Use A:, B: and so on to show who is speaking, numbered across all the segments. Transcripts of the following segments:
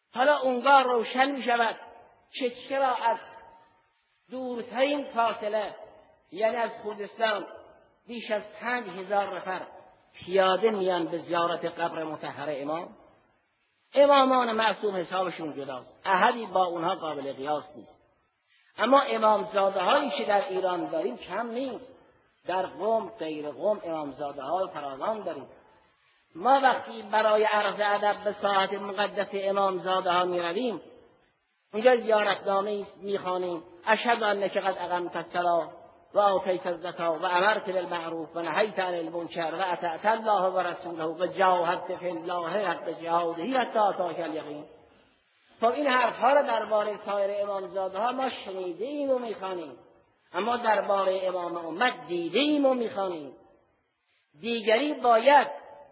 A: حالا اونگاه روشن می شود که چرا از دورترین فاصله، یعنی از خوزستان، بیش از 5000 نفر پیاده میان به زیارت قبر مطهر امام. امامان معصوم حسابشون جداست، احدی با اونها قابل قیاس نیست. اما امامزاده هایی که در ایران داریم کم نیست. در قم، غیر قم امامزاده های فراوان داریم. ما وقتی برای عرض ادب به ساحت مقدس امامزاده ها می رویم، اونجا زیارتنامه میخوانیم: اشهد انک قد اقمت الصلاة و آتیت الزکاة و امرت بالمعروف و نهیت عن المنکر و اطعت الله و رسوله و جاهدت فی الله حق جهاده حتی اتاک الیقین. خب این حرفها را درباره سایر امامزاده ها ما شنیده ایم و میخوانیم، اما درباره امام امت دیده ایم و میخوانیم. دیگری باید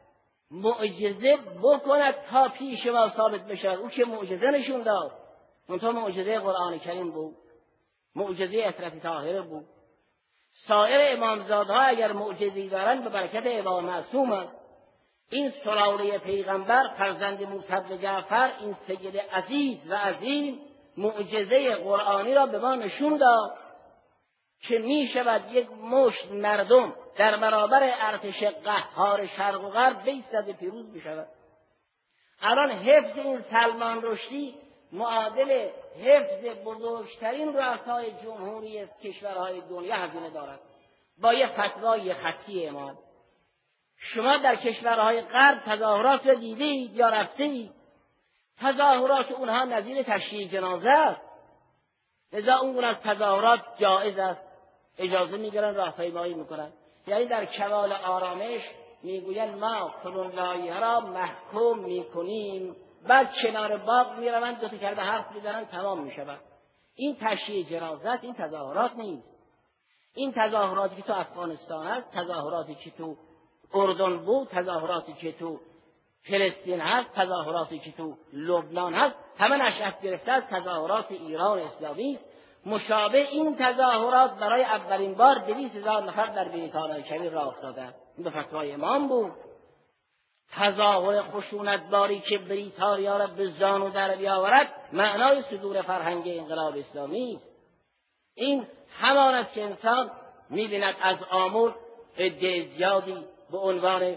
A: معجزه بکند تا پیش ما ثابت بشه. او که معجزه نشون داد، منتها معجزه قرآن کریم بود، معجزه عترت طاهره بود. سایر امامزادها اگر معجزه‌ای دارند به برکت امام معصوم است. این سلاله پیغمبر فرزند موسی بن جعفر، این سید عزیز و عظیم، معجزه قرآنی را به ما نشون داد که می شود یک مشت مردم در برابر ارتش قهار شرق و غرب بایستد و پیروز بشود. الان حفظ این سلمان رشدی معادل حفظ بزرگترین رؤسای جمهوری کشورهای دنیا هزینه دارد با یک فتوای خطی امام. شما در کشورهای غرب تظاهرات را دیدید یا رفتید؟ تظاهرات اونها نظیر تشییع جنازه است، لذا اون از تظاهرات جایز است، اجازه میگیرن، راهپیمایی میکنن. یعنی در کمال آرامش میگوین ما فلان لایحه را محکوم میکنیم، بعد کنار باغ میروند دو تا کلمه حرف میزنن تمام میشود. این تشییع جنازه، این تظاهرات نیست. این تظاهراتی که تو افغانستان هست، تظاهراتی که تو اردن بود، تظاهراتی که تو فلسطین هست، تظاهراتی که تو لبنان هست، همه نشأت گرفته از تظاهرات ایران اسلامی است. مشابه این تظاهرات برای اولین بار 200,000 نفر در بریتانیای کبیر راه افتادند. این به فتوای امام بود. تظاهر خشونتباری که بریتانیا را به زانو در بیاورد معنای صدور فرهنگ انقلاب اسلامی است. این همان است که انسان می‌بیند از آمل عده زیادی به عنوان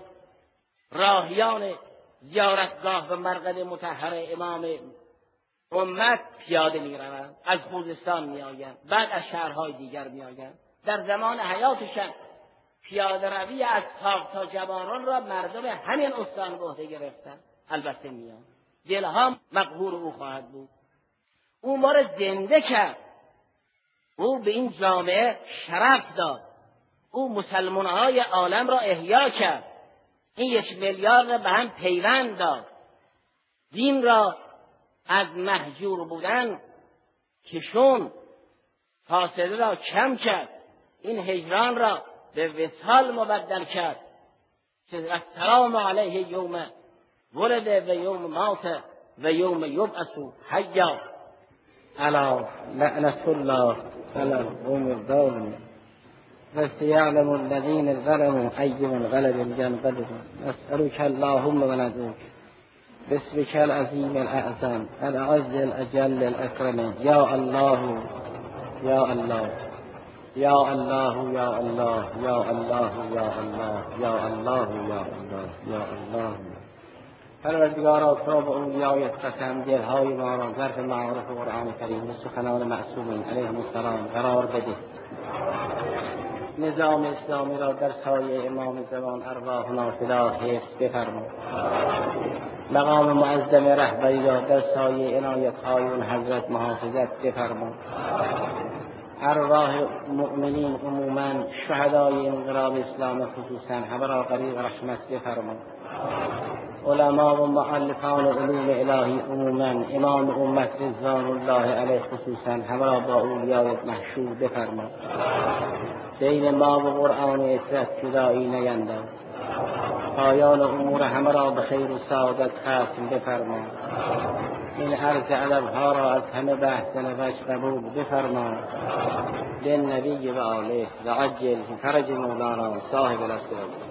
A: راهیان زیارتگاه و مرقد مطهر امام امت پیاده می‌روند، از خوزستان می‌آیند، بعد از شهرهای دیگر می‌آیند. در زمان حیاتشان پیاده روی از اصحاب تا جوانان را مردم همین استان به عهده گرفتند. البته میان دلها مقهور او خواهد بود. او ما را زنده کرد، او به این جامعه شرف داد، او مسلمان‌های عالم را احیا کرد، این 1 میلیارد را به هم پیوند داد، دین را از مهجور بودن کشون، فاصله را کم کرد، این هجران را به وصال مبدل کرد که السلام علیه یوم ولد و یوم مات و یوم یبعث حیا. الا لعنت الله علی القوم الظالمین و سیعلم الذین ظلموا ای منقلب ینقلبون. نسألک اللهم و ندعوک باسمک العظیم الاعظم الأعز الأجل الأكرم یا الله یا الله یا الله یا الله یا الله یا الله یا الله یا الله یا الله. پروردگارا تو به اولیایت قسم دلهای ما را ظرف معارف قرآن کریم و سخنان معصومین علیهم السلام قرار بده. نظام اسلامی را در سایه امام زمان ارواحنا فدا حفظ بفرما. مقام معظم رهبری را در سایه عنایت‌های اون حضرت محافظت بفرما. ارواح مؤمنین عموما، شهدای انقلاب اسلام خصوصا، همه را غریق رحمت بفرما. علما و مؤلفان علوم الهی عموما، امام امت رضوان الله علیه خصوصا، همه را با اولیایت محشور بفرما. بین ما و قرآن عترت جدایی نینداز. پایان امور همه را به خیر و سعادت ختم بفرما. این عرض ادبها را از همه بحث نفش قبول بفرما. للنبی و آله و عجل فرج مولانا صاحب الاسرار.